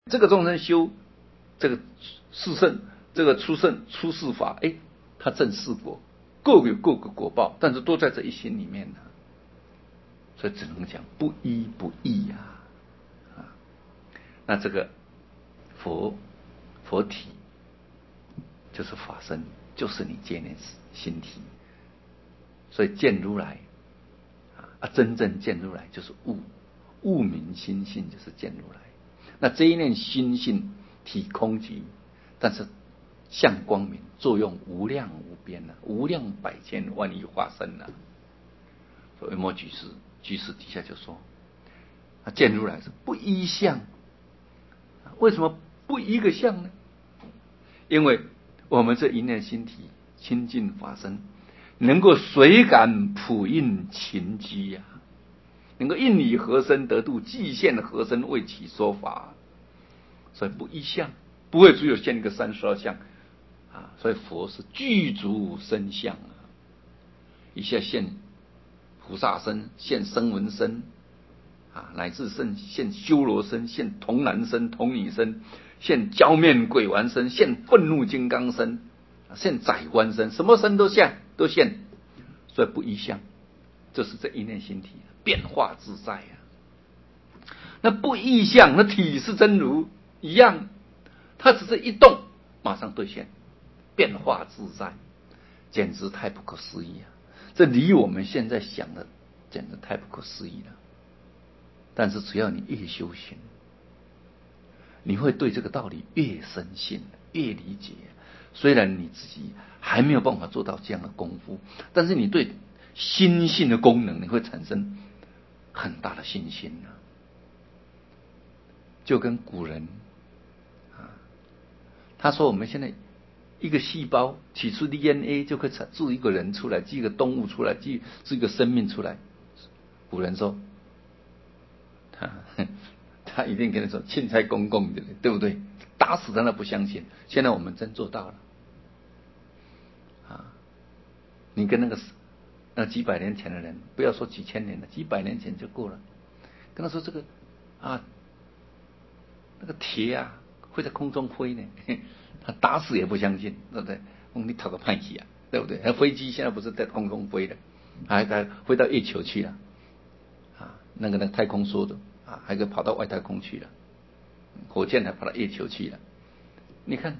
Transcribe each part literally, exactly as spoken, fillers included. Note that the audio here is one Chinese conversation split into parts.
这个众生修这个四圣，这个出圣出世法，哎，他证四果，各有各个果报，但是都在这一心里面呢。所以只能讲不一不异呀、啊，啊，那这个佛佛体就是法身，就是你见念心体。所以见如来啊，真正见如来就是悟，悟明心性就是见如来。那这一念心性体空寂，但是相光明，作用无量无边啊，无量百千万亿化身啊。所以维摩居士居士底下就说，啊，见如来是不依相。为什么不一个相呢？因为我们这一念心体清净法身，能够随感普应勤机呀、啊，能够应理合身得度，即现合身为其说法。所以不一相，不会只有现一个三十二相啊。所以佛是具足身相啊，一下现菩萨身，现声闻身啊，乃至现现修罗身，现童男身、童女身，现焦面鬼王身，现愤怒金刚身，现宰官身，什么身都现，都现。所以不一相，这是这一念心体变化自在啊。那不异相，那体是真如一样，它只是一动，马上兑现，变化自在，简直太不可思议啊！这离我们现在想的简直太不可思议了。但是只要你越修行，你会对这个道理越深信，越理解。虽然你自己还没有办法做到这样的功夫，但是你对心性的功能，你会产生很大的信心呢、啊。就跟古人啊，他说我们现在一个细胞取出 D N A 就可以产制一个人出来，制一个动物出来，制制一个生命出来。古人说，他他一定跟你说钦差公公的，对不对？打死他都不相信。现在我们真做到了啊！你跟那个那几百年前的人，不要说几千年了，几百年前就过了。跟他说这个啊。那个铁啊会在空中飞呢，他打死也不相信，对不对？你讨个派系啊，对不对？那飞机现在不是在空中飞的，还还飞到月球去了啊，那个那个太空梭的啊，还可以跑到外太空去了，火箭还跑到月球去了。你看，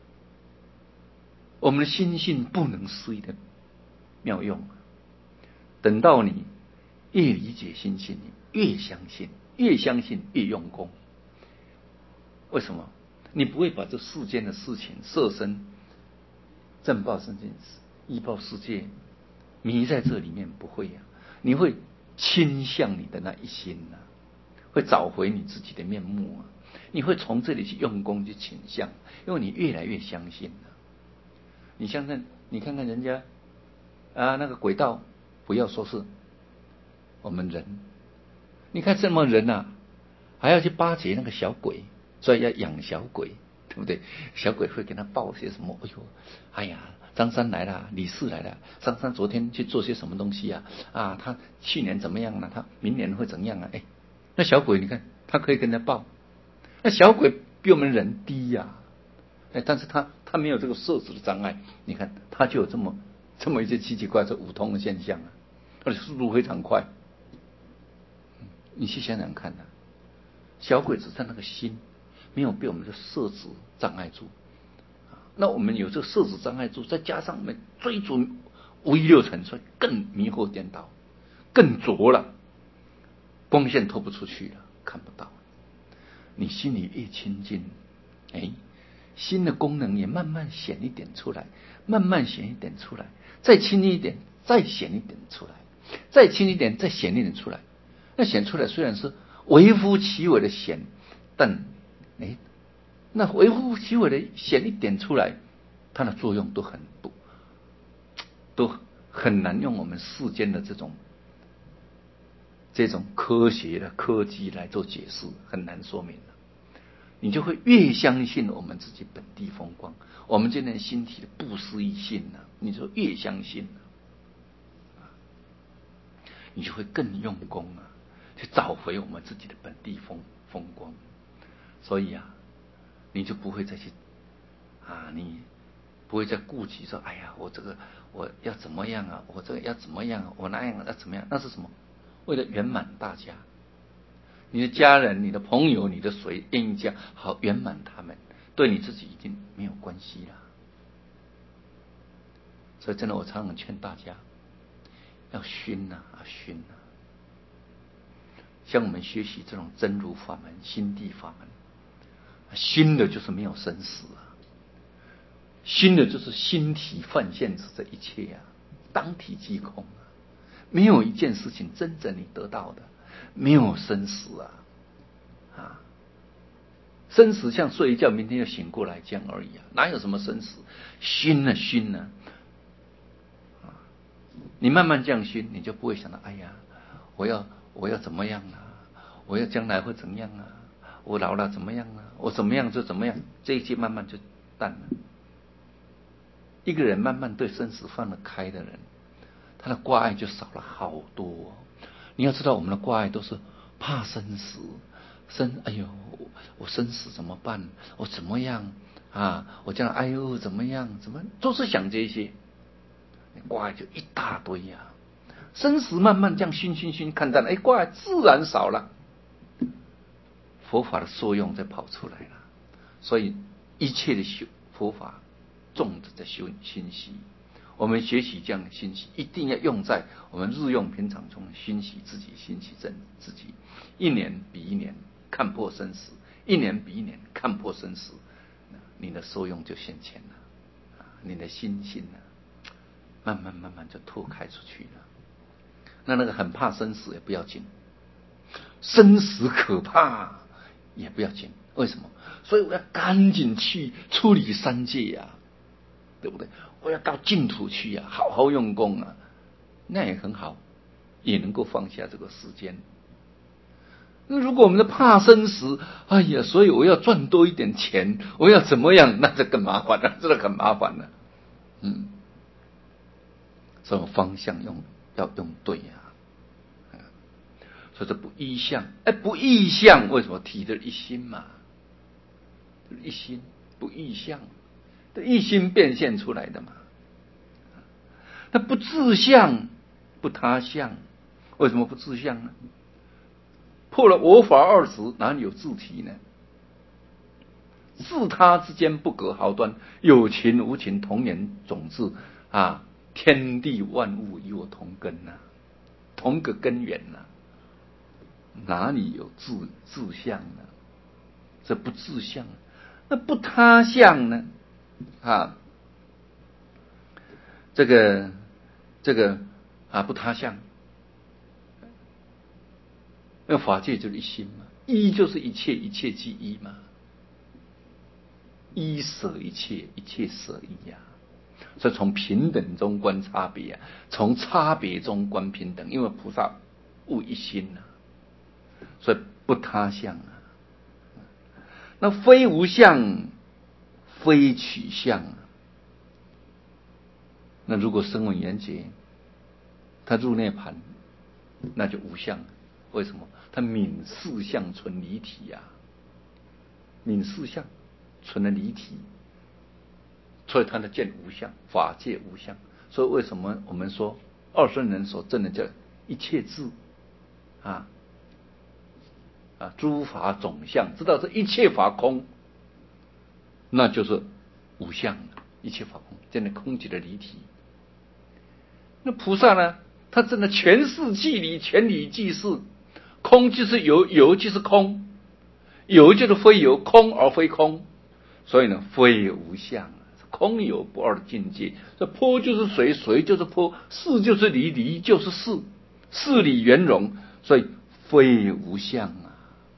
我们的心性不能思议的妙用啊！等到你越理解心性，你越相信，越相信越用功。为什么？你不会把这世间的事情、色身、正报身见、依报世界迷在这里面，不会呀、啊。你会倾向你的那一心呐、啊，会找回你自己的面目啊。你会从这里去用功去倾向，因为你越来越相信了、啊。你相信，你看看人家啊，那个轨道，不要说是我们人，你看这么人啊，还要去巴结那个小鬼。所以要养小鬼，对不对？小鬼会给他报些什么？哎呦，哎呀，张三来了，李四来了。张三昨天去做些什么东西啊？啊，他去年怎么样了？他明年会怎样啊？哎，那小鬼你看，他可以跟他报。那小鬼比我们人低呀、啊，哎，但是他他没有这个色识的障碍，你看他就有这么这么一些奇奇怪怪五通的现象啊，而且速度非常快。你去想想看呐、啊，小鬼只是那个心。没有被我们的色执障碍住，那我们有这个色执障碍住，再加上我们追逐五欲六尘，所以更迷惑颠倒，更浊了，光线透不出去了，看不到。你心里越清净，哎，心的功能也慢慢显一点出来，慢慢显一点出来，再轻一点，再显一点出来，再轻一点，再显一点出来。那显出来虽然是微乎其微的显，但哎，那微乎其微的显一点出来，它的作用都很不，都很难用我们世间的这种这种科学的科技来做解释，很难说明的。你就会越相信我们自己本地风光，我们这念心体的不思议性呢、啊，你就越相信、啊、你就会更用功啊，去找回我们自己的本地风风光。 所以啊，你就不会再去啊，你不会再顾及说，哎呀，我这个我要怎么样啊，我这个要怎么样啊，我那样要怎么样？那是什么？为了圆满大家，你的家人、你的朋友、你的谁愿意这样好圆满他们，对你自己已经没有关系了。所以真的，我常常劝大家要熏呐啊熏呐、啊。像我们学习这种真如法门、心地法门，熏的就是没有生死啊，熏的就是心体泛现之这一切啊，当体即空啊，没有一件事情真正你得到的，没有生死啊啊，生死像睡一觉，明天又醒过来这样而已啊，哪有什么生死？熏了熏了啊，你慢慢这样熏，你就不会想到，哎呀，我要。我要怎么样啊？我要将来会怎么样啊？我老了怎么样啊？我怎么样就怎么样，这一切慢慢就淡了。一个人慢慢对生死放得开的人，他的挂碍就少了好多。你要知道，我们的挂碍都是怕生死，生哎呦，我生死怎么办？我怎么样啊？我将来哎呦怎么样？怎么都是想这些，挂碍就一大堆呀、啊。生死慢慢这样熏熏熏看淡了，哎，挂碍自然少了，佛法的作用就跑出来了。所以一切的修佛法重的在修心习，我们学习这样的心习，一定要用在我们日用平常中熏习自己，熏习真自己。一年比一年看破生死，一年比一年看破生死，你的受用就显前了，你的心性呢，慢慢慢慢就拓开出去了。那那个很怕生死也不要紧，生死可怕也不要紧，为什么？所以我要赶紧去处理三界呀、啊，对不对？我要到净土去呀、啊，好好用功啊，那也很好，也能够放下这个世间。那如果我们的怕生死，哎呀，所以我要赚多一点钱，我要怎么样？那这更麻烦了，这个很麻烦了。嗯，这种方向用要用对呀、啊。所以这不异相，哎，不异相，为什么提的一心嘛？一心不异相，这一心变现出来的嘛。那不自相，不他相，为什么不自相呢？破了我法二执，哪里有自体呢？自他之间不隔毫端，有情无情同源种子啊，天地万物与我同根呐、啊，同个根源呐、啊。哪里有自自相呢？这不自相，那不他相呢？啊，这个这个啊，不他相，那法界就是一心嘛，一就是一切，一切即一嘛，一舍一切，一切舍一呀、啊。所以从平等中观差别啊，从差别中观平等，因为菩萨悟一心啊。所以不他相啊，那非无相，非取相啊。那如果声闻缘觉，他入涅盘，那就无相。为什么？他泯四相存离体呀、啊，泯四相存了离体，所以他的见无相，法界无相。所以为什么我们说二圣人所证的叫一切智啊？啊，诸法总相，知道这一切法空，那就是无相，一切法空，真的空寂的离体。那菩萨呢？他真的全是即理，全理即是，空就是有，有就是空，有就是非有，空而非空，所以呢，非无相，空有不二的境界。这波就是水，水就是波，是就是离，离就是事，事理圆融，所以非无相啊。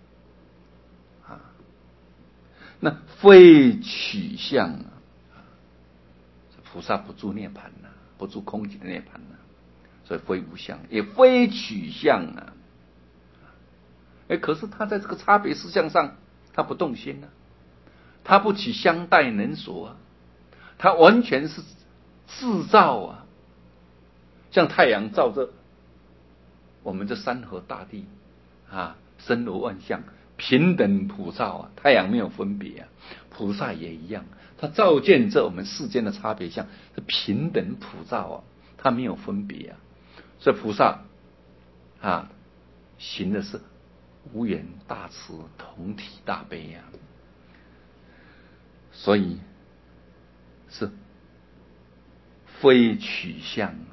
那非取相啊，菩萨不住涅盘呐、啊，不住空寂的涅盘呐、啊，所以非无相，也非取相啊。哎，可是他在这个差别事项上，他不动心啊，他不起相待能所啊，他完全是自照啊，像太阳照着我们这山河大地啊，森罗万象， 平等普照啊，太阳没有分别啊，菩萨也一样，他照见这我们世间的差别相是平等普照啊，他没有分别啊，所以菩萨啊行的是无缘大慈，同体大悲呀、啊，所以是非取相啊，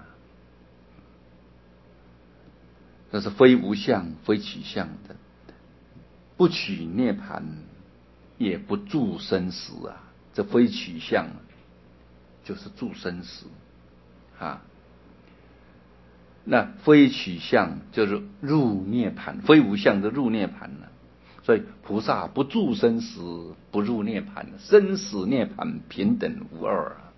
这是非无相非取相的，不取涅槃，也不住生死啊，这非取相就是住生死啊。那非取相就是入涅槃，非无相就入涅槃了。所以菩萨不住生死，不入涅槃，生死涅槃平等无二啊。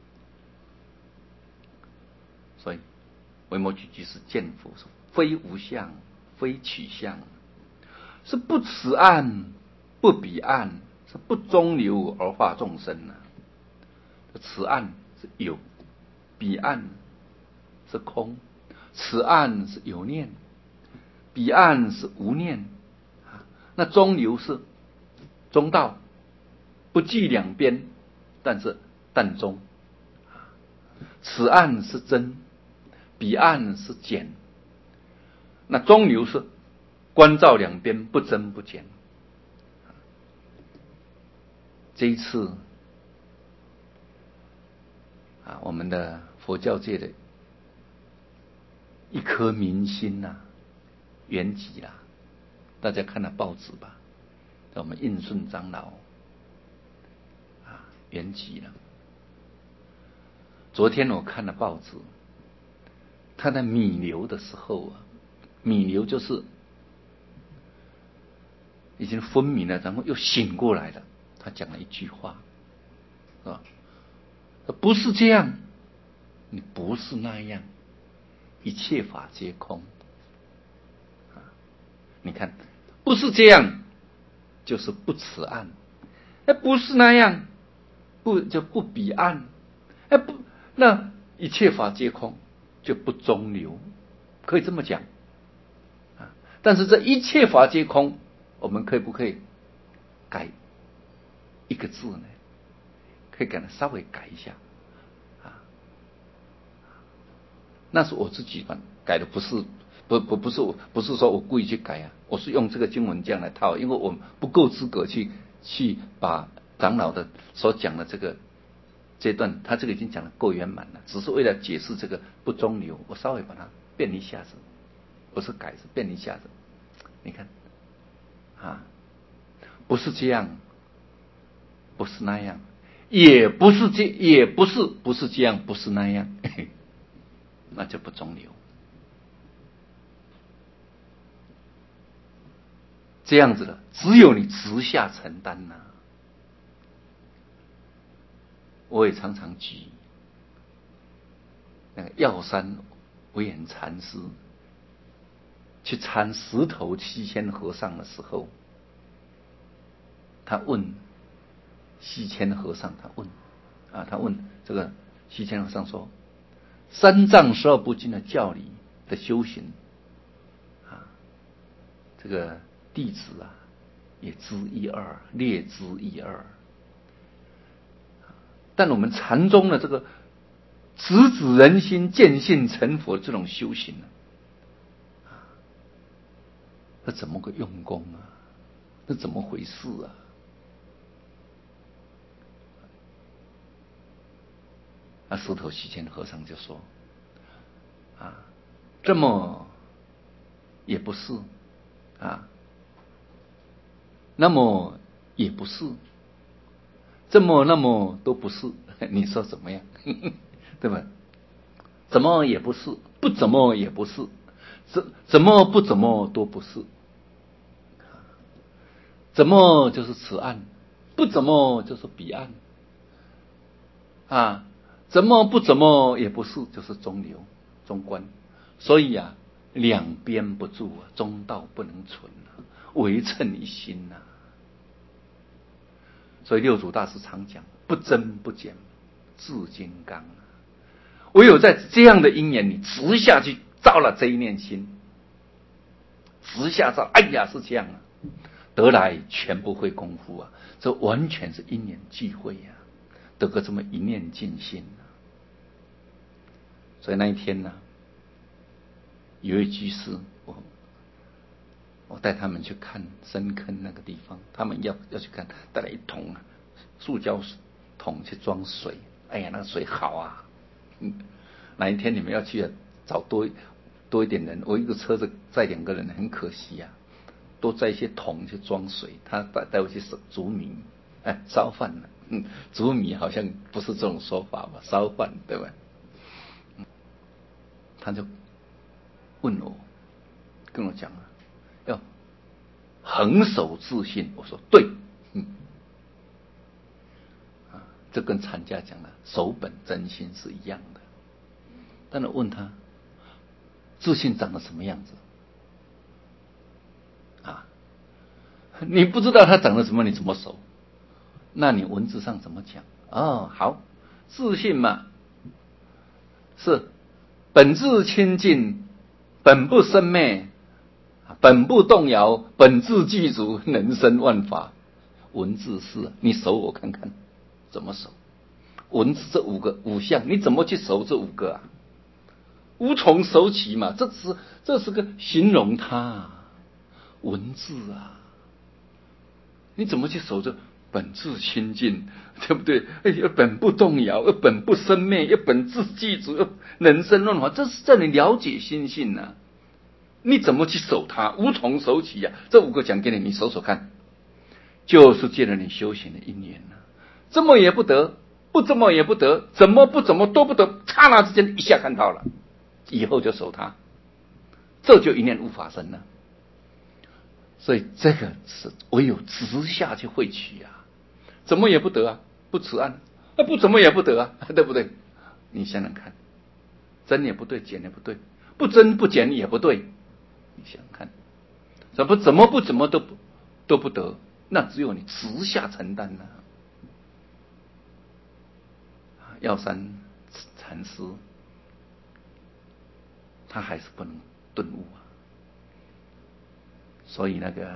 所以维摩诘居士见佛说：非无相，非取相，是不此岸，不彼岸，是不中流而化众生啊。此岸是有，彼岸是空。此岸是有念，彼岸是无念。那中流是中道，不计两边，但是但中。此岸是真，彼岸是简。那中流是观照两边，不增不减。这一次啊，我们的佛教界的一颗明心呐、啊，圆寂啦！大家看了报纸吧，我们印顺长老啊圆寂了。昨天我看了报纸，他在弥留的时候啊，弥留就是已经昏迷了，然后又醒过来了。他讲了一句话，啊，不是这样，你不是那样。一切法皆空，你看，不是这样，就是不此岸；哎，不是那样，不就不彼岸；哎，不，那一切法皆空，就不中流，可以这么讲啊。但是这一切法皆空，我们可以不可以改一个字呢？可以给它稍微改一下。那是我自己改的，不是不不不是我不是说我故意去改啊，我是用这个经文这样来套，因为我不够资格去去把长老的所讲的这个这段，他这个已经讲的够圆满了，只是为了解释这个不中流，我稍微把它变一下子，不是改是变一下子，你看啊，不是这样，不是那样，也不是这也不是不是这样，不是那样。嘿嘿，那就不中流。这样子的，只有你直下承担呐、啊。我也常常举那个药山惟远禅师去参石头西迁和尚的时候，他问西迁和尚，他问啊，他问这个西迁和尚说：三藏十二部经的教理的修行啊，这个弟子啊也知一二，略知一二。但我们禅宗的这个直指人心、见性成佛这种修行呢、啊，这怎么个用功啊？这怎么回事啊？那石头西迁和尚就说：啊，这么也不是啊，那么也不是，这么那么都不是，你说怎么样？对吧？怎么也不是，不怎么也不是，怎怎么不怎么都不是，怎么就是此岸，不怎么就是彼岸，啊，怎么不怎么也不是，就是中流中观。所以啊，两边不住啊，中道不能存啊，唯称一心呐、啊。所以六祖大师常讲，不增不减，至金刚啊。唯有在这样的因缘里直下去照了这一念心，直下照，哎呀是这样啊， 得来全不费功夫啊，这完全是因缘际会啊，得个这么一念尽心啊。所以那一天呢，有一居士，我我带他们去看深坑那个地方，他们要要去看，带了一桶啊塑胶桶去装水。哎呀，那个水好啊！嗯，哪一天你们要去啊，找多多一点人，我一个车子载两个人，很可惜啊。多载一些桶去装水，他带带回去煮米，哎，烧饭了。嗯，煮米好像不是这种说法吧？烧饭对吧？嗯，他就问我，跟我讲啊，要恒守自信。我说对，嗯，啊，这跟禅家讲的守本真心是一样的。但是问他，自信长得什么样子？啊，你不知道它长得什么，你怎么守？那你文字上怎么讲？哦，好，自信嘛，是本自清净，本不生灭，本不动摇，本自具足，能生万法。文字是，你守我看看，怎么守？文字这五个五项，你怎么去守这五个啊？无从守起嘛，这是这是个形容它啊，文字啊，你怎么去守着本自清净，对不对？哎，要本不动摇，要本不生灭，要本自具足，要能生万法，这是在你了解心性啊。你怎么去守它？无从守起呀、啊！这五个讲给你，你守守看，就是借了你修行的因缘啊。这么也不得，不这么也不得，怎么不怎么都不得，刹那之间一下看到了，以后就守它，这就一念悟法身了。所以这个是唯有直下去会取啊，怎么也不得啊，不此岸，啊不怎么也不得啊，对不对？你想想看，增也不对，减也不对，不增不减也不对，你想想看，怎么怎么不怎么都不都不得，那只有你直下承担了、啊。药山禅师他还是不能顿悟啊。所以那个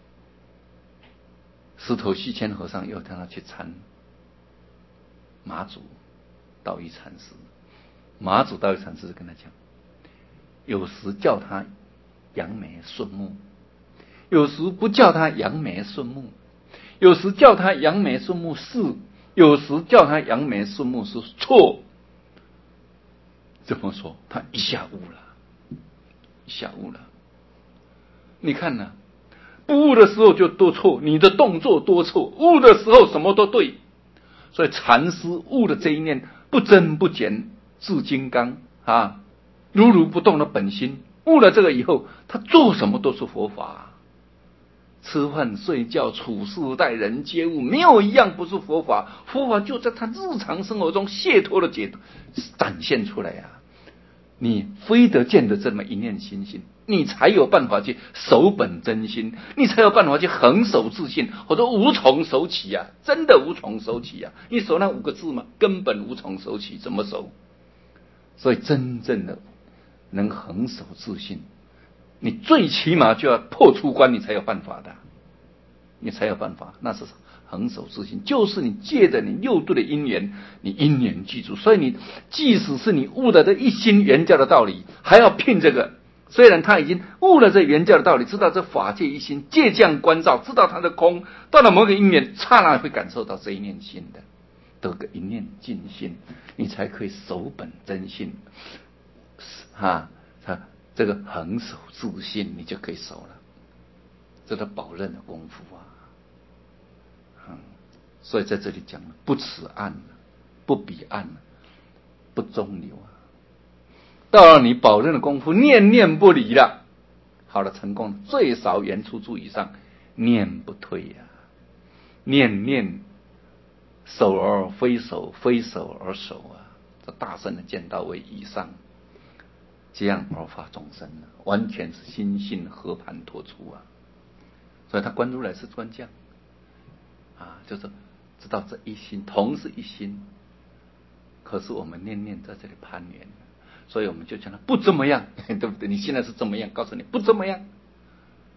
石头须谦和尚又叫他去参马祖道一禅师，马祖道一禅师跟他讲，有时叫他扬眉顺目，有时不叫他扬眉顺目，有时叫他扬眉顺目是，有时叫他扬眉顺目是错。怎么说？他一下悟了，一下悟了。你看呢、啊？不悟的时候就多错，你的动作多错；悟的时候什么都对。所以禅师悟的这一念不增不减，至金刚啊，如如不动的本心。悟了这个以后，他做什么都是佛法，吃饭睡觉处事待人接物，没有一样不是佛法。佛法就在他日常生活中解脱的解展现出来啊。你非得见得这么一念心性，你才有办法去守本真心，你才有办法去恒守自信，或者无从守起啊！真的无从守起啊！你守那五个字吗？根本无从守起，怎么守？所以真正的能恒守自信，你最起码就要破出关，你才有办法的，你才有办法。那是恒守自信，就是你借着你六度的因缘，你因缘具足。所以你即使是你悟了这一心圆教的道理，还要拼这个。虽然他已经悟了这圆教的道理，知道这法界一心，借降观照，知道它的空，到了某个因缘，刹那会感受到这一念心的，得个一念尽心，你才可以守本真心啊！他这个恒守自信，你就可以守了，这是保任的功夫啊。所以在这里讲不此岸，不彼岸，不中流啊。到了你保任的功夫，念念不离了，好了，成功了，最少圆出处以上，念不退呀、啊，念念守而非守，非守而守啊。这大圣的见道为以上，这样而发众生了，完全是心性和盘托出啊。所以他观如来是专将啊，就是知道这一心同是一心，可是我们念念在这里攀缘，所以我们就讲他不怎么样，对不对？你现在是怎么样？告诉你不怎么样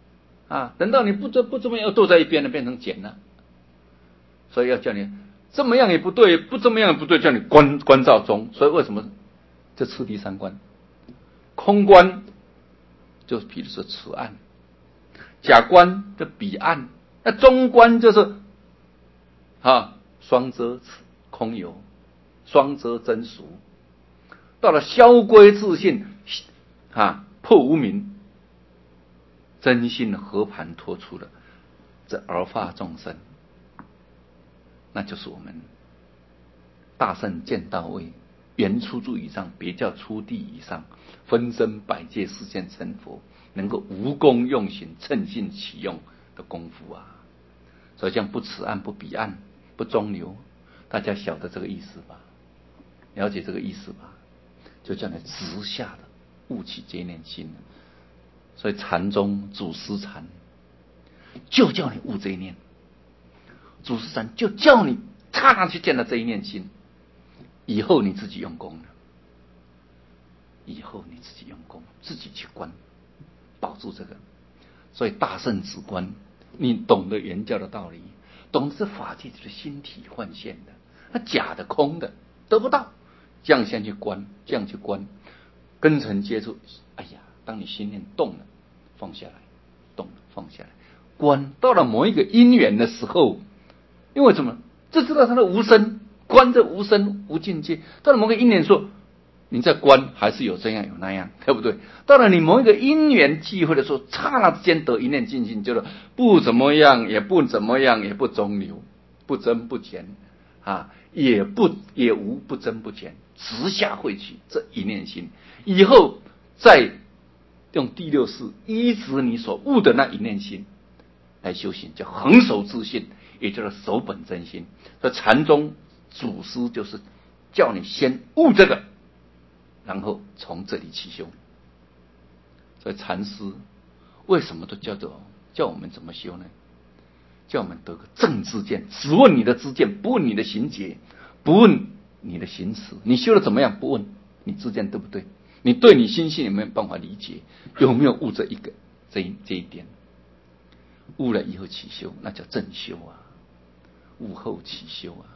啊，等到你不这不这么样，又坐在一边了，变成简了。所以要叫你这么样也不对，不这么样也不对，叫你观观照中。所以为什么这次第三观？空观就比如说此岸，假观就彼岸，那中观就是啊双遮空有，双遮真俗。到了消归自信啊破无明，真心和盘托出了这而化众生，那就是我们大圣见到位，原初住以上，别教初地以上，分身百界实现成佛，能够无功用行，趁性起用的功夫啊！所以像不此岸不彼岸不中流，大家晓得这个意思吧？了解这个意思吧？就叫你直下的悟起这念心。所以禅宗祖师禅就叫你悟这一念，祖师禅就叫你刹那去见到这一念心，以后你自己用功了，以后你自己用功，自己去观，保住这个。所以大圣止观，你懂得原教的道理，懂得是法界就是心体幻现的，那假的空的得不到，这样先去观，这样去观，跟尘接触。哎呀，当你心念动了，放下来，动了放下来，观到了某一个因缘的时候，因为什么？这知道它的无生，观这无生无境界。到了某个因缘说，你在观还是有这样有那样，对不对？到了你某一个因缘际会的时候，刹那之间得一念尽性，就是不怎么样，也不怎么样，也不中流，不增不减啊，也不也无不增不减，直下会去这一念心，以后再用第六识依止你所悟的那一念心来修行，叫恒守自信，也就是守本真心。所以禅宗祖师就是叫你先悟这个，然后从这里起修。所以禅师为什么都叫做叫我们怎么修呢？叫我们得个正知见，只问你的知见，不问你的行节，不问你的行持，你修的怎么样？不问你知见对不对？你对你心性有没有办法理解？有没有悟这一个这一这一点？悟了以后起修，那叫正修啊！悟后起修啊！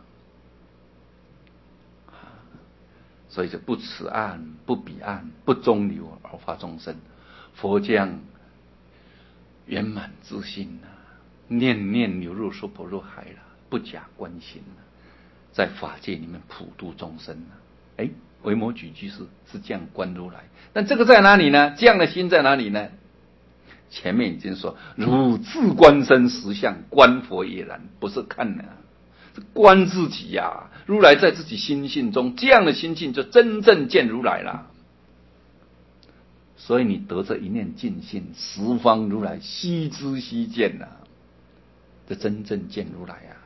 所以就不此岸不彼岸不中流而化众生，佛将圆满自信啊，念念流入娑婆若海了，不假观心了，在法界里面普度众生了。哎，维摩诘居士是这样观如来，但这个在哪里呢？这样的心在哪里呢？前面已经说，如自观身实相，观佛也然，不是看呢、啊，是观自己呀、啊。如来在自己心性中，这样的心性就真正见如来了。所以你得这一念净性，十方如来悉知悉见呐、啊，这真正见如来啊。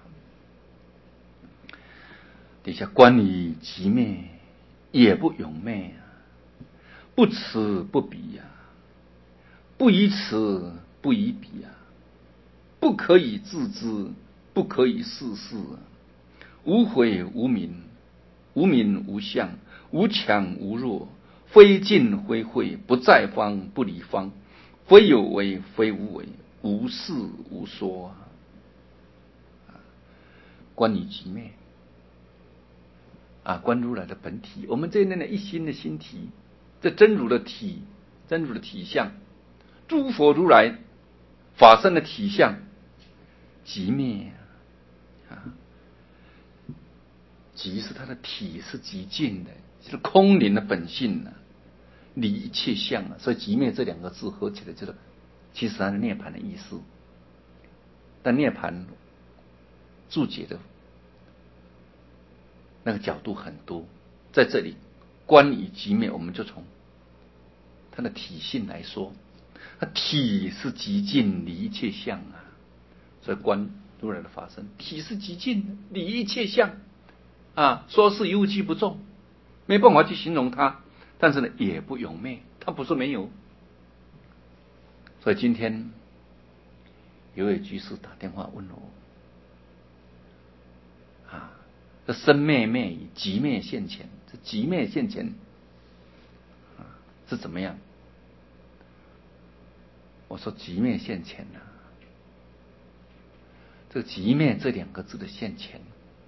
底下观以寂灭，也不永灭啊，不此不彼呀、啊。不以此不以彼啊，不可以自知，不可以事事啊，无悔无明，无名无相，无强无弱，非进非会，不在方不离方，非有为非无为，无事无说啊。观以寂灭啊，观如来的本体，我们这一念的一心的心体，这真如的体，真如的体相。诸佛如来法身的体相寂灭啊，寂是他的体是极尽的，是空灵的本性啊，离一切相啊，所以寂灭这两个字合起来就是其实它的涅槃的意思。但涅槃注解的那个角度很多，在这里观以寂灭，我们就从它的体性来说。它体是极尽离一切相啊，所以观如来的法身，体是极尽离一切相啊，说是一物即不中，没办法去形容它，但是呢也不永灭，它不是没有。所以今天有位居士打电话问我啊，这生灭灭以寂灭现前，这寂灭现前啊是怎么样？ 我说寂灭现前啊，这个寂灭这两个字的现前，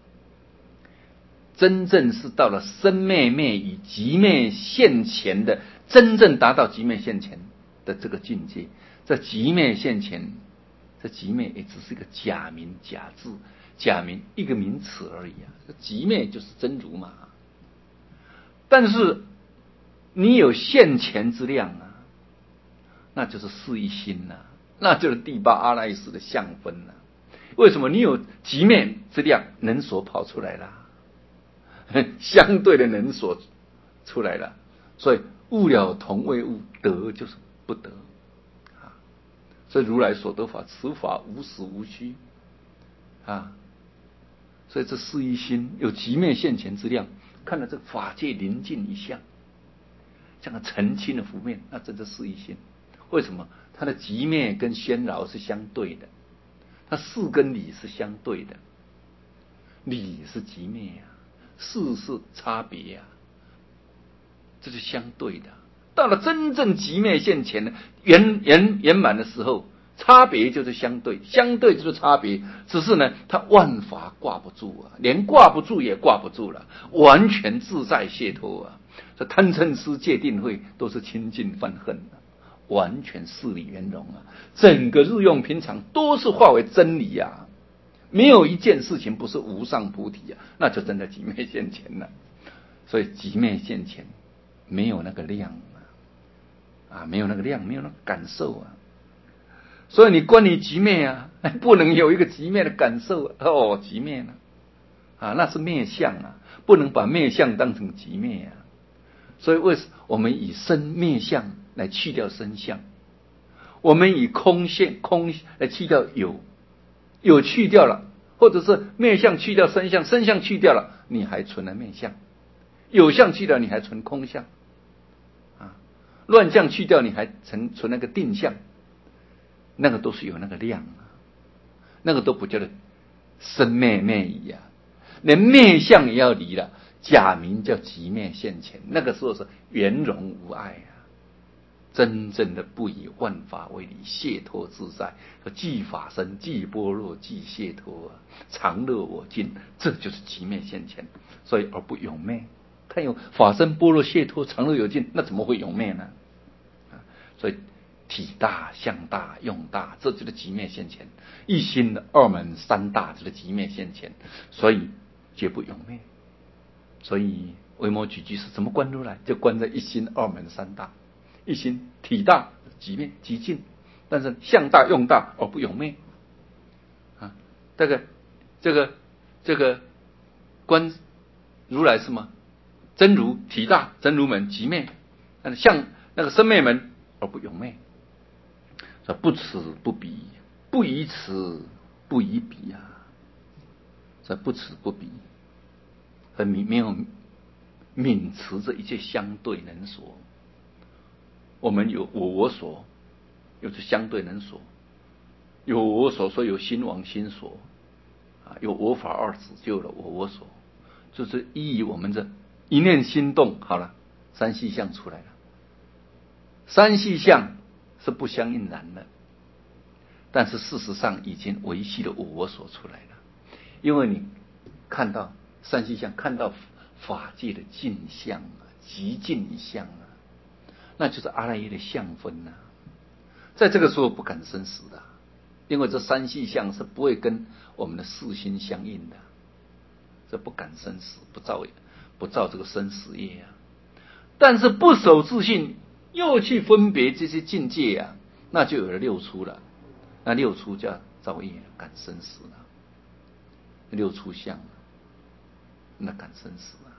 真正是到了生灭灭与寂灭现前的，真正达到寂灭现前的这个境界。这寂灭现前，这寂灭也只是一个假名假字，假名一个名词而已啊。这寂灭就是真如嘛。但是你有现前之量啊，那就是事一心呐、啊，那就是第八阿赖耶识的相分呐、啊。为什么你有寂灭之量，能所跑出来了，相对的能所出来了，所以物了同为物，得就是不得啊。所以如来所得法，此法无实无虚啊。所以这事一心有寂灭现前之量，看到这个法界临近一相，像个澄清的湖面，那真的事一心。为什么？它的寂灭跟喧扰是相对的，它事跟理是相对的，理是寂灭啊，事是差别啊，这是相对的。到了真正寂灭现前的圆圆圆满的时候，差别就是相对，相对就是差别。只是呢，它万法挂不住啊，连挂不住也挂不住了，完全自在解脱啊。这贪嗔痴戒定慧都是清净犯恨啊，完全事理圆融啊，整个日用平常都是化为真理啊，没有一件事情不是无上菩提啊，那就真的寂灭现前了。所以寂灭现前没有那个量啊，没有那个量，没有那个感受啊。所以你关于寂灭啊，不能有一个寂灭的感受啊。哦，寂灭呢啊，那是灭相啊，不能把灭相当成寂灭啊。所以为什么我们以生灭相来去掉生相，我们以空现空来去掉有，有去掉了，或者是灭相去掉生相，生相去掉了，你还存了灭相；有相去掉，你还存空相啊；乱相去掉，你还存存那个定相，那个都是有那个量啊，那个都不叫做生灭灭已啊，连灭相也要离了。假名叫寂灭现前，那个时候是圆融无碍啊，真正的不以万法为理，解脱自在，即法身，即般若，即解脱啊，常乐我净，这就是寂灭现前。所以而不永灭，看有法身般若解脱常乐有净，那怎么会永灭呢？啊，所以体大相大用大，这就是寂灭现前。一心的二门三大就是寂灭现前，所以绝不永灭。所以维摩诘居士怎么观如来，就观在一心二门三大。一心体大极灭极尽，但是相大用大而不永灭啊。这个这个这个观如来是吗？真如体大，真如门极灭，但是相那个生灭门而不永灭。说不此不彼，不以此不以彼啊。说不此不彼，和没没有泯持着一切相对能所。我们有我我所，有着相对能所，有我所说有心王心所啊，有我法二字就有了我我所，就是依于我们这一念心动，好了，三细相出来了。三细相是不相应然的，但是事实上已经维系了我我所出来了，因为你看到三细相，看到法界的尽相啊，极尽一相啊。那就是阿赖耶的相分呐、啊，在这个时候不敢生死的，因为这三细相是不会跟我们的四心相应的，这不敢生死，不造不造这个生死业啊。但是不守自性，又去分别这些境界啊，那就有了六出了。那六出叫造业，敢生死了。六出相，那敢生死啊，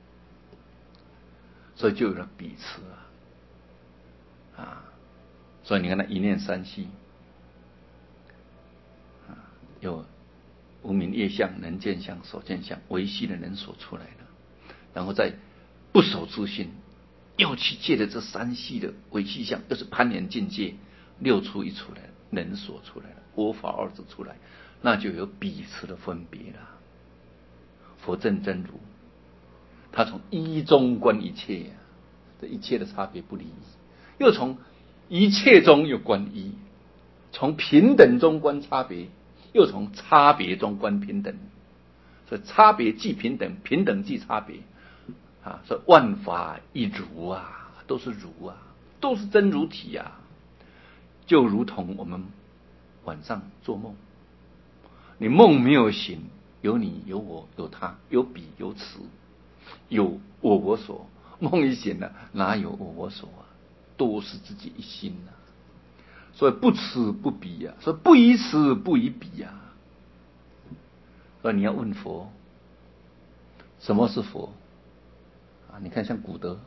所以就有了彼此啊。啊，所以你看那一念三细啊，有无明业相、能见相、所见相，维系的能所出来的，然后再不守自性，又去借着这三细的维系相，又是攀缘境界，六出一出来，能所出来了，我法二字出来，那就有彼此的分别了。佛正真如，他从一中观一切啊，这一切的差别不离，又从一切中有观一，从平等中观差别，又从差别中观平等。所以差别即平等，平等即差别啊！所以万法一如啊，都是如啊，都是真如体啊。就如同我们晚上做梦，你梦没有醒，有你有我有他，有彼有此，有我我所。梦一醒了，哪有我我所啊？都是自己一心啊。所以不此不彼呀、啊，所以不以此不以彼呀、啊。所以你要问佛，什么是佛啊？你看像古德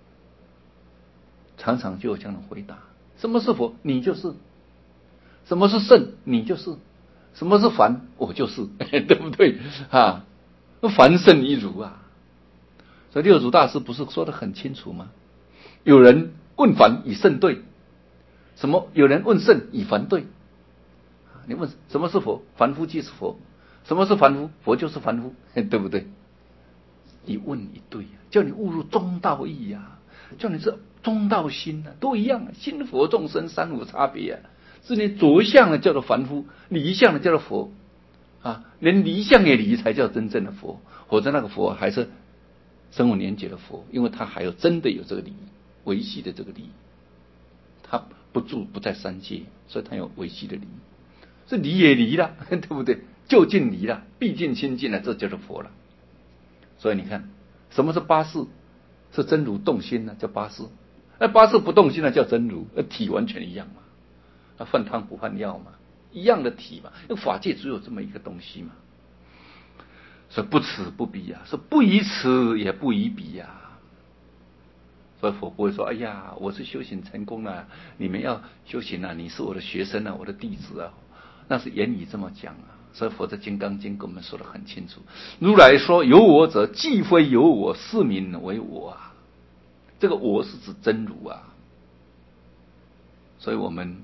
常常就有这样的回答：什么是佛？你就是。什么是圣？你就是。什么是凡？我就是，对不对啊？凡圣一如啊。所以六祖大师不是说得很清楚吗？有人问凡以圣对，什么？有人问圣以凡对。你问什么是佛？凡夫即是佛。什么是凡夫？佛就是凡夫，对不对？一问一对，叫你悟入中道义啊，叫你这中道心啊，都一样，心佛众生三无差别啊。是你着相的叫做凡夫，离相的叫做佛啊，连离相也离才叫真正的佛，否则那个佛还是生无年劫的佛，因为他还有真的有这个理，维系的这个理，他不住不在三界，所以他有维系的理，是离也离了，对不对？就近离了，毕竟亲近了，这就是佛了。所以你看，什么是八识？是真如动心呢，叫八识。那八识不动心呢，叫真如，体完全一样嘛。那换汤不换药嘛，一样的体嘛。因为法界只有这么一个东西嘛。所以不此不彼啊，说不以此也不以彼啊。所以佛不会说：“哎呀，我是修行成功了，你们要修行啊，你是我的学生啊，我的弟子啊。”那是言语这么讲啊。所以佛在《金刚经》跟我们说得很清楚：如来说有我者，既非有我，是名为我啊。这个我是指真如啊。所以我们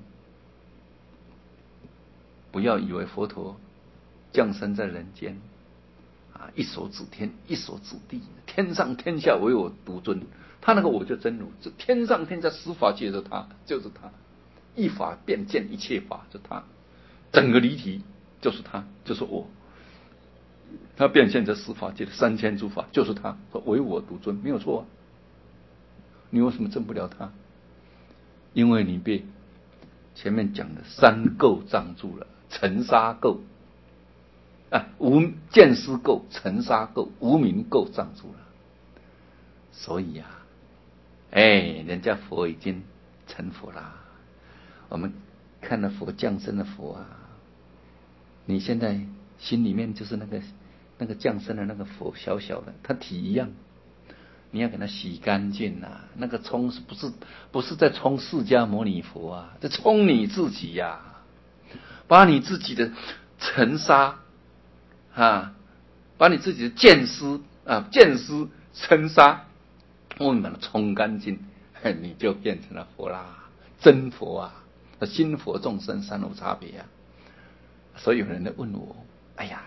不要以为佛陀降生在人间啊，一手指天，一手指地，天上天下唯我独尊。他那个我就真如，这天上天下十法界的他，就是他，一法遍见一切法，就他，整个离体就是他，就是我。他变现这十法界的三千诸法，就是他，唯我独尊，没有错啊。你为什么证不了他？因为你被前面讲的三垢障住了，尘沙垢啊，无见思垢、尘沙垢、无明垢障住了。所以啊，哎，人家佛已经成佛啦。我们看了佛降生的佛啊，你现在心里面就是那个那个降生的那个佛，小小的，他体一样。你要给它洗干净啊！那个冲是不是不是在冲释迦牟尼佛啊？在冲你自己呀、啊！把你自己的尘沙啊，把你自己的见思啊、见思尘沙，我们把它冲干净，你就变成了佛啦，真佛啊！心佛众生三无差别啊！所以有人在问我：哎呀，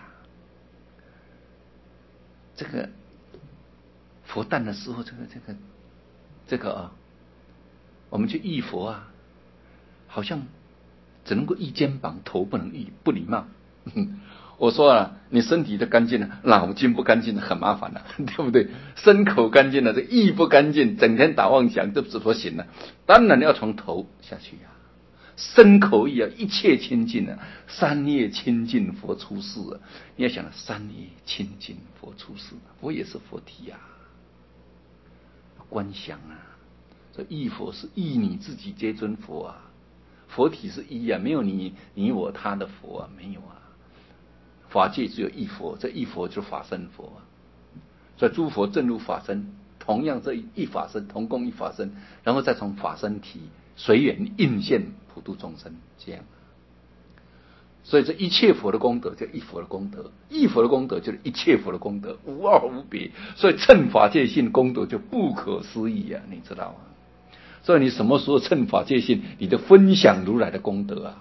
这个。佛诞的时候，这个这个这个啊，我们去忆佛啊，好像只能够忆肩膀，头不能忆，不礼貌。我说啊，你身体的干净了，脑筋不干净很麻烦了、啊，对不对？身口干净了，这意不干净，整天打妄想，这怎么行呢？当然要从头下去呀、啊，身口意啊，一切清净啊，三业清净佛出世啊。你要想三业清净佛出世，我也是佛体呀、啊。观想啊，这忆佛是忆你自己皆尊佛啊，佛体是一啊，没有你你我他的佛啊，没有啊。法界只有一佛，这一佛就是法身佛啊。所以诸佛正入法身，同样这一法身同共一法身，然后再从法身体随缘应现普度众生，这样。所以这一切佛的功德叫一佛的功德，一佛的功德就是一切佛的功德，无二无别。所以乘法界性功德就不可思议啊，你知道吗？所以你什么时候乘法界性，你的分享如来的功德啊，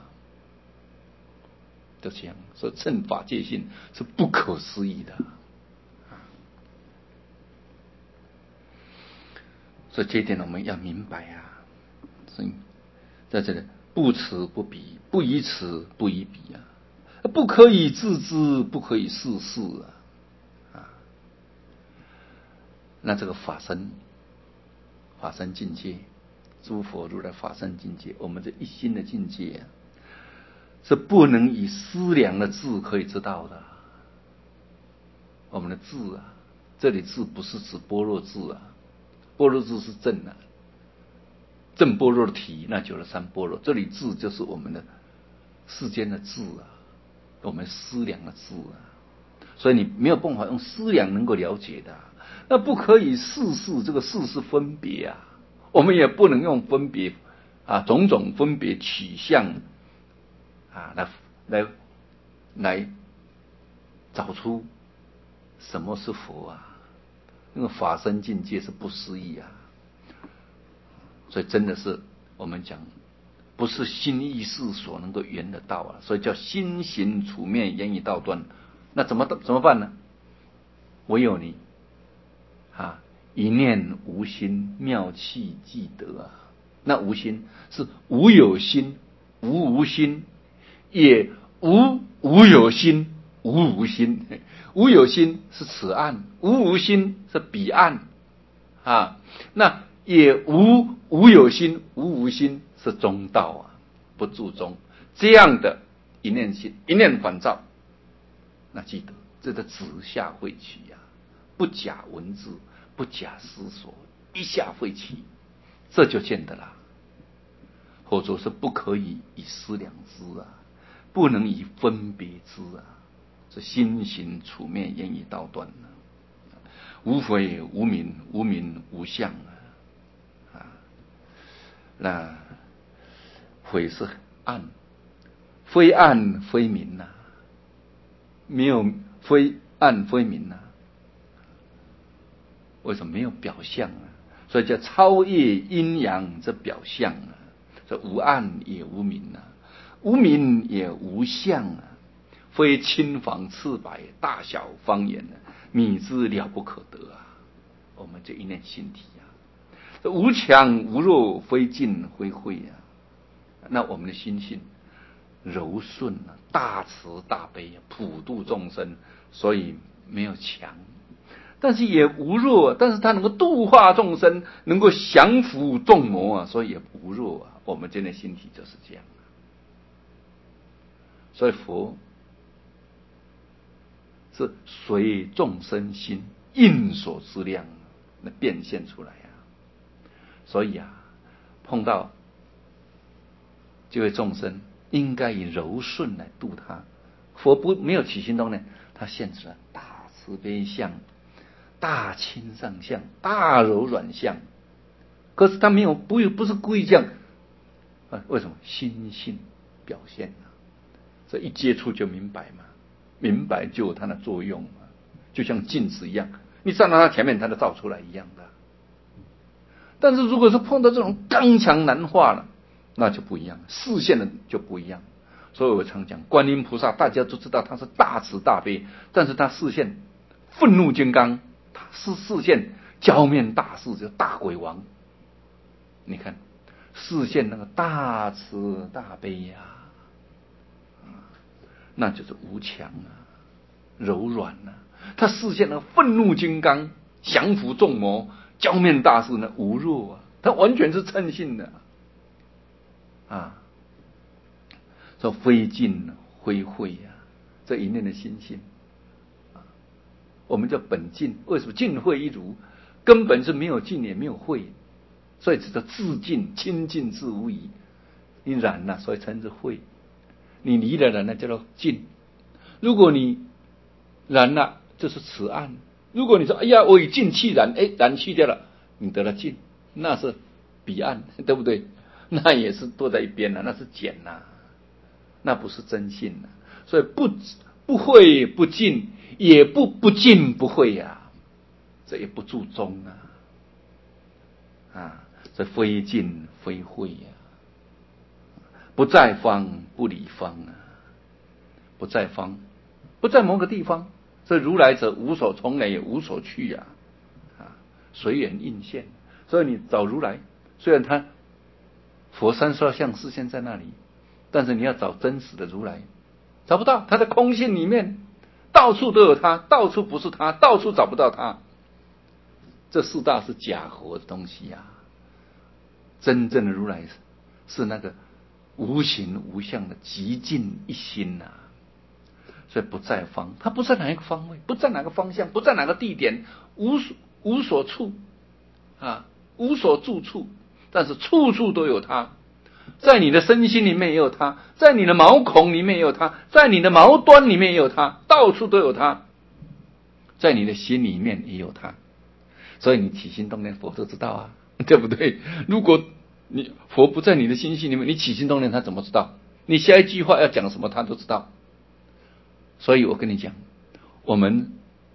就这样。所以乘法界性是不可思议的。所以这一点我们要明白啊。所以在这里，不此不彼，不以此不以彼啊，不可以自知，不可以事事啊啊。那这个法身，法身境界，诸佛如来法身境界，我们这一心的境界啊，是不能以思量的智可以知道的。我们的智啊，这里智不是指般若智啊，般若智是正啊，正般若的体，那九十三般若。这里智就是我们的世间的智啊，我们思量的智啊，所以你没有办法用思量能够了解的、啊。那不可以事事，这个事是分别啊，我们也不能用分别啊，种种分别取向啊，来来来找出什么是佛啊？那个法身境界是不思议啊！所以真的是我们讲，不是心意识所能够圆得到啊！所以叫心行处面言语道断。那怎么怎么办呢？唯有你啊，一念无心，妙气即得啊！那无心是无有心，无无心，也无无有心，无无心。无有心是此岸，无无心是彼岸啊。那也无无有心，无无心是中道啊，不住中。这样的一念心，一念反照，那记得这个直下慧起啊，不假文字，不假思索，一下慧起，这就见得了。或者是不可以以思量之啊，不能以分别之啊。是心行处面言语道断啊，无非无明，无明无相啊。啊，那非是暗，非暗非明呐、啊，没有非暗非明呐、啊。为什么没有表象啊？所以叫超越阴阳这表象啊。这无暗也无明啊，无明也无相啊。非青黄赤白大小方言呢，米之了不可得啊！我们这一念心体啊，这无强无弱，非进非慧啊。那我们的心性柔顺啊，大慈大悲，普度众生，所以没有强，但是也无弱，但是它能够度化众生，能够降伏众魔啊，所以也无弱啊。我们这念心体就是这样，所以佛是随众生心应所之量那变现出来啊。所以啊，碰到这位众生，应该以柔顺来度他。佛不没有起心动念，他现出了大慈悲相、大清上相、大柔软相。可是他没有不不是故意这样啊？为什么？心性表现啊，这一接触就明白嘛。明白就有它的作用嘛，就像镜子一样，你站到它前面，它就照出来一样的。但是如果是碰到这种刚强难化了，那就不一样，视线的就不一样。所以我常讲，观音菩萨大家都知道他是大慈大悲，但是他视线愤怒金刚，他是视线娇面大士，就大鬼王。你看视线那个大慈大悲呀、啊。那就是无强啊，柔软啊。他视线那愤怒金刚，降服众魔，娇面大士呢无弱啊，他完全是称性的啊。说非进非慧啊，这一念的心性啊，我们叫本净。为什么净慧一如？根本是没有净也没有慧，所以这叫自净，清净自无疑。你染了、啊，所以称之慧。你离了染，那叫做净。如果你染了，就是此岸。如果你说哎呀，我以净气染，哎，染去掉了，你得了净，那是彼岸，对不对？那也是躲在一边了，那是假呐、啊，那不是真性呐、啊。所以不不会不净，也不不净不会呀、啊，这也不注中啊啊，这非净非慧呀、啊。不在方不离方啊，不在方，不在某个地方。这如来者无所从来也无所去呀、啊，啊，随缘应现。所以你找如来，虽然他佛三刷相示现在那里，但是你要找真实的如来，找不到，他在空性里面，到处都有他，到处不是他，到处找不到他。这四大是假活的东西呀、啊，真正的如来是那个无形无相的极尽一心呐、啊。所以不在方，它不在哪一个方位，不在哪个方向，不在哪个地点，无所无所处啊，无所住处，但是处处都有它。在你的身心里面也有它，在你的毛孔里面也有它，在你的毛端里面也有它，到处都有它，在你的心里面也有它。所以你起心动念，佛都知道啊，对不对？如果你佛不在你的心性里面，你起心动念他怎么知道？你下一句话要讲什么他都知道。所以我跟你讲，我们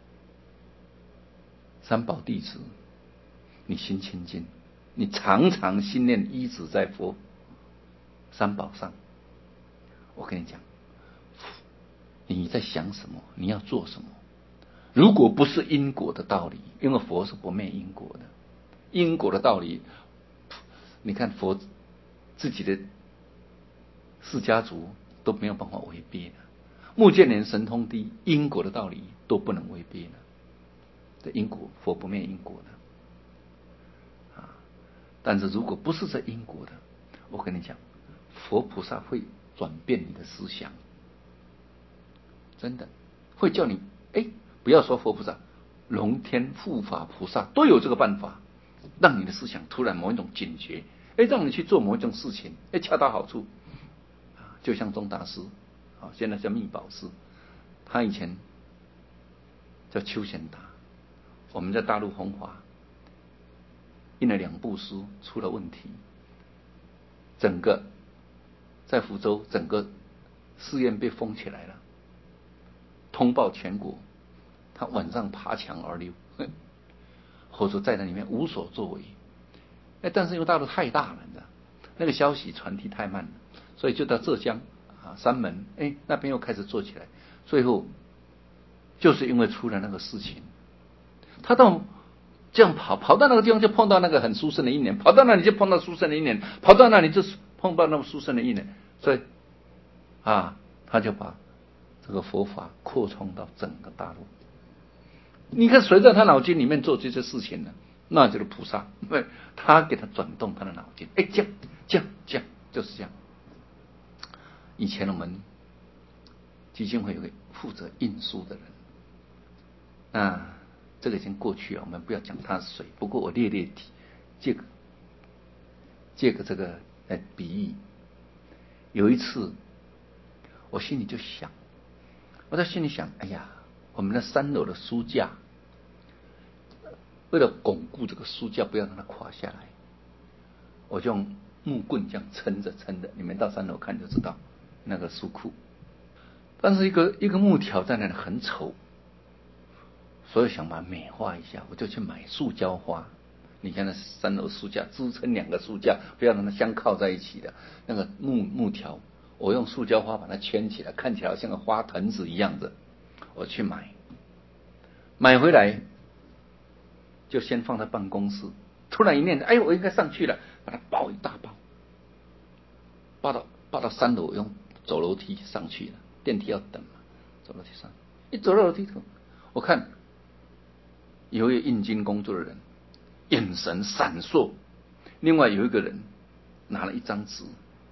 三宝弟子，你心清净，你常常心念依止在佛三宝上。我跟你讲，你在想什么，你要做什么。如果不是因果的道理，因为佛是不灭因果的，因果的道理，你看佛自己的释迦族都没有办法违背的，目犍连神通第一，因果的道理都不能违背的。这因果，佛不灭因果的啊。但是如果不是这因果的，我跟你讲，佛菩萨会转变你的思想，真的会叫你哎。不要说佛菩萨，龙天护法菩萨都有这个办法，让你的思想突然某一种警觉，哎，让你去做某一种事情，哎，恰到好处。就像宗大师，啊，现在叫密宝师，他以前叫邱显达，我们在大陆弘华印了两部书，出了问题，整个在福州整个寺院被封起来了，通报全国。他晚上爬墙而溜，或者在那里面无所作为。哎，但是因为大陆太大了，你知道，那个消息传递太慢了，所以就到浙江啊山门，哎那边又开始做起来。最后就是因为出了那个事情，他到这样跑跑到那个地方就碰到那个很殊胜的因缘，跑到那里就碰到殊胜的因缘，跑到那里就碰到那么殊胜的因缘，所以啊他就把这个佛法扩充到整个大陆。你看谁在他脑筋里面做这些事情呢？那就是菩萨，他给他转动他的脑筋，哎，这样这样这样，就是这样。以前我们基金会有个负责印书的人，啊，这个已经过去了，我们不要讲他是谁。不过我略略提，借个借个这个来比喻。有一次，我心里就想，我在心里想，哎呀，我们的三楼的书架，为了巩固这个书架，不要让它垮下来，我就用木棍这样撑着撑着。你们到三楼看就知道那个书库。但是一个一个木条在那里很丑，所以想把它美化一下，我就去买塑胶花。你看那三楼书架支撑两个书架，不要让它相靠在一起的那个木木条，我用塑胶花把它圈起来，看起来好像个花藤子一样的。我去买，买回来就先放在办公室。突然一念，哎，我应该上去了，把它抱一大包，抱到抱到三楼，用走楼梯上去了。电梯要等嘛，走楼梯上，一走到楼梯头，我看有一个印经工作的人，眼神闪烁。另外有一个人拿了一张纸，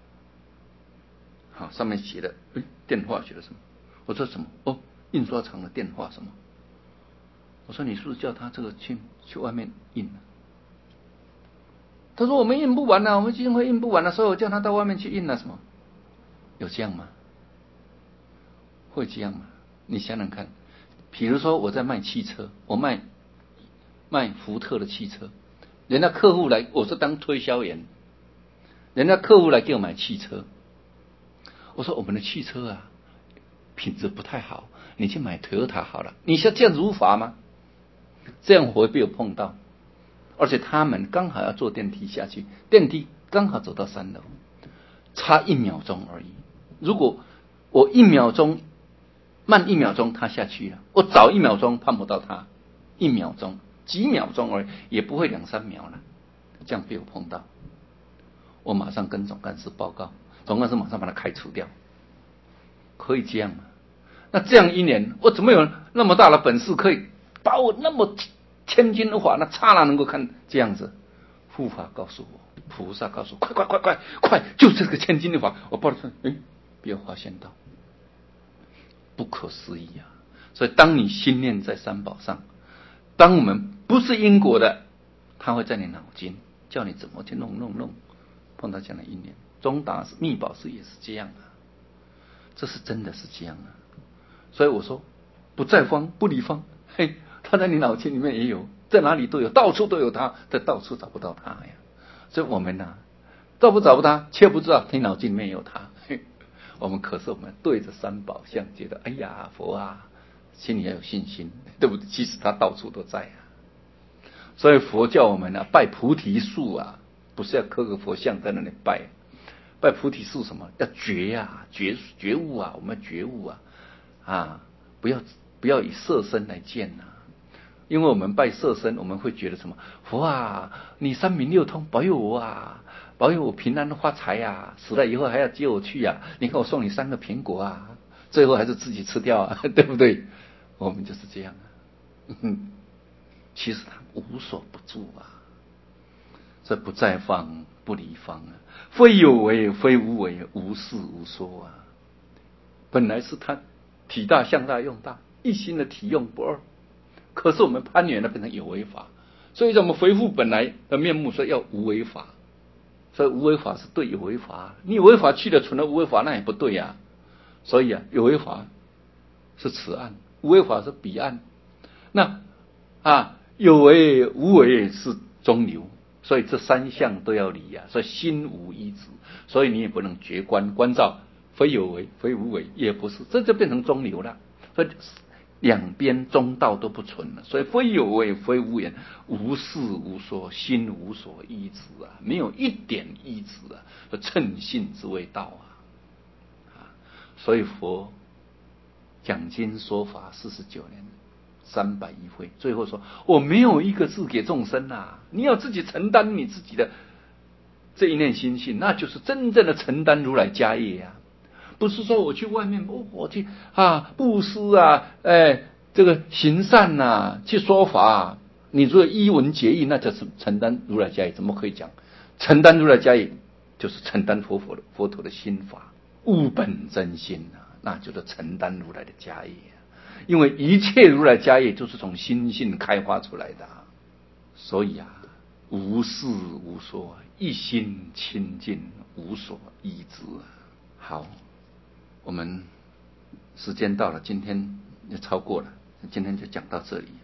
好，上面写的，哎，电话写的什么？我说什么？哦，印刷厂的电话什么？我说你是不是叫他这个去去外面印了？他说我们印不完了，我们基金会印不完了，所以我叫他到外面去印了。什么？有这样吗？会这样吗？你想想看，比如说我在卖汽车，我卖卖福特的汽车，人家客户来，我是当推销员，人家客户来给我买汽车，我说我们的汽车啊品质不太好，你去买 Toyota 好了。你像这样如法吗？这样会被我碰到，而且他们刚好要坐电梯下去，电梯刚好走到三楼，差一秒钟而已。如果我一秒钟慢一秒钟，他下去了；我早一秒钟碰不到他，一秒钟、几秒钟而已，也不会两三秒了。这样被我碰到， 我马上跟总干事报告，总干事马上把他开除掉，可以这样吗？那这样一年，我怎么有那么大的本事可以把我那么千钧的法，那刹那能够看这样子？护法告诉我，菩萨告诉我，快快快快快，就这个千钧的法，我报了出来，哎，没有发现到，不可思议啊！所以，当你心念在三宝上，当我们不是因果的，他会在你脑筋叫你怎么去弄弄弄，碰到这样的因缘。中达密宝寺也是这样啊，这是真的是这样啊。所以我说，不在方不离方，嘿，他在你脑筋里面也有，在哪里都有，到处都有他，但到处找不到他呀。所以我们呢、啊，找不找不他，却不知道你脑筋里面有他。嘿，我们可是我们对着三宝像，觉得哎呀佛啊，心里要有信心，对不对？其实他到处都在啊。所以佛教我们呢、啊，拜菩提树啊，不是要刻个佛像在那里拜，拜菩提树什么？要觉啊，觉觉悟啊，我们要觉悟啊，啊，不要不要以色身来见呐、啊。因为我们拜色身，我们会觉得什么？佛啊，你三明六通，保佑我啊，保佑我平安发财啊，死了以后还要接我去啊！你看我送你三个苹果啊，最后还是自己吃掉啊，对不对？我们就是这样啊。其实他无所不住啊，这不在方不离方啊，非有为非无为，无事无说啊。本来是他体大向大用大，一心的体用不二。可是我们攀缘了，变成有为法，所以我们恢复本来的面目，说要无为法，所以无为法是对有为法，你有为法去了，存了无为法，那也不对呀、啊。所以啊，有为法是此岸，无为法是彼岸。那啊，有为无为是中流，所以这三项都要离啊。所以心无一执，所以你也不能绝观观照，非有为非无为，也不是，这就变成中流了。所以两边中道都不存了，所以非有为非无为，无事无说，心无所依止啊，没有一点依止啊，称性之谓道啊。啊，所以佛讲经说法四十九年，三百一会，最后说我没有一个字给众生啊，你要自己承担你自己的这一念心性，那就是真正的承担如来家业啊。不是说我去外面，哦、我去啊布施啊，哎，这个行善呐、啊，去说法、啊，你如果依文结义，那就是承担如来家业，怎么可以讲？承担如来家业，就是承担佛佛的佛陀的心法，悟本真心啊，那就是承担如来的家业、啊。因为一切如来家业就是从心性开发出来的、啊，所以啊，无事无说，一心清净，无所依止。好。我们时间到了，今天也超过了，今天就讲到这里。